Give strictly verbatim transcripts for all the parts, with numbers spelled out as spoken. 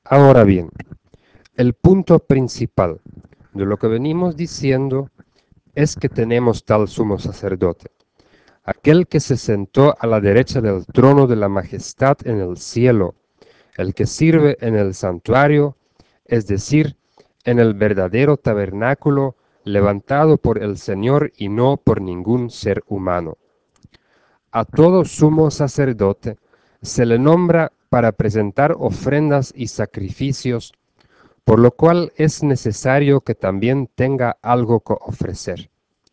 Ahora bien, el punto principal de lo que venimos diciendo es que tenemos tal sumo sacerdote, aquel que se sentó a la derecha del trono de la majestad en el cielo, el que sirve en el santuario, es decir, en el verdadero tabernáculo levantado por el Señor y no por ningún ser humano. A todo sumo sacerdote se le nombra para presentar ofrendas y sacrificios, por lo cual es necesario que también tenga algo que ofrecer.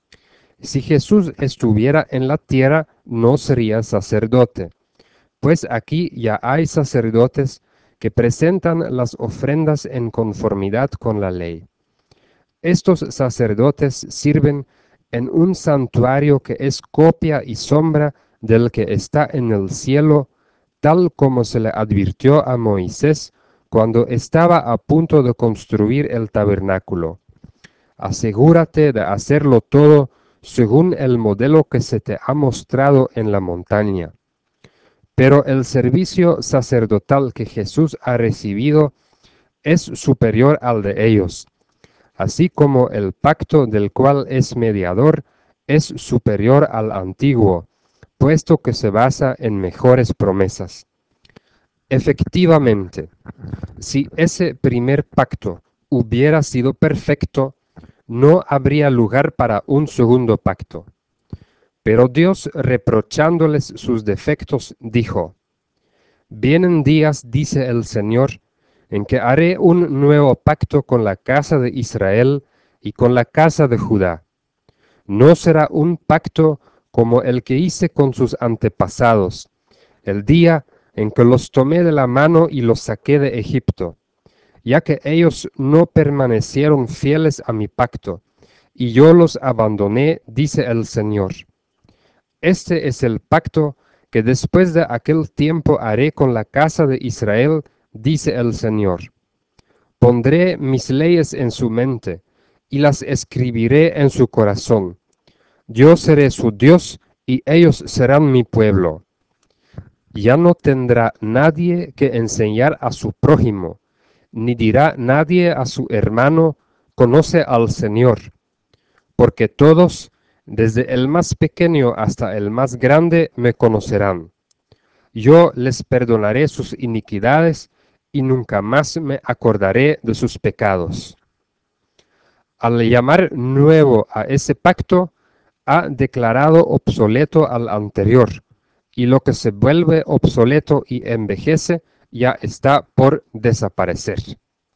Si Jesús estuviera en la tierra, no sería sacerdote, pues aquí ya hay sacerdotes que presentan las ofrendas en conformidad con la ley. Estos sacerdotes sirven en un santuario que es copia y sombra del que está en el cielo, tal como se le advirtió a Moisés cuando estaba a punto de construir el tabernáculo. Asegúrate de hacerlo todo según el modelo que se te ha mostrado en la montaña. Pero el servicio sacerdotal que Jesús ha recibido es superior al de ellos, así como el pacto del cual es mediador es superior al antiguo, puesto que se basa en mejores promesas. Efectivamente, si ese primer pacto hubiera sido perfecto, no habría lugar para un segundo pacto. Pero Dios, reprochándoles sus defectos, dijo: Vienen días, dice el Señor, en que haré un nuevo pacto con la casa de Israel y con la casa de Judá. No será un pacto como el que hice con sus antepasados, el día en que los tomé de la mano y los saqué de Egipto, ya que ellos no permanecieron fieles a mi pacto, y yo los abandoné, dice el Señor. Este es el pacto que después de aquel tiempo haré con la casa de Israel, dice el Señor. Pondré mis leyes en su mente y las escribiré en su corazón. Yo seré su Dios y ellos serán mi pueblo. Ya no tendrá nadie que enseñar a su prójimo, ni dirá nadie a su hermano, conoce al Señor, porque todos, desde el más pequeño hasta el más grande, me conocerán. Yo les perdonaré sus iniquidades y nunca más me acordaré de sus pecados. Al llamar nuevo a ese pacto, ha declarado obsoleto al anterior, y lo que se vuelve obsoleto y envejece ya está por desaparecer.